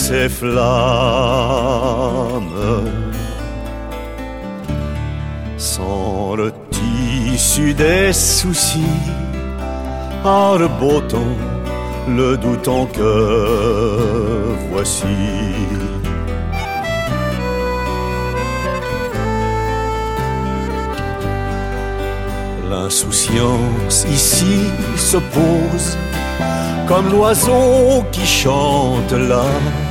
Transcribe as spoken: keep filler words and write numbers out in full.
ces flammes. Sans le tissu des soucis, à le beau temps, le doux temps que voici. L'insouciance ici se pose comme l'oiseau qui chante là.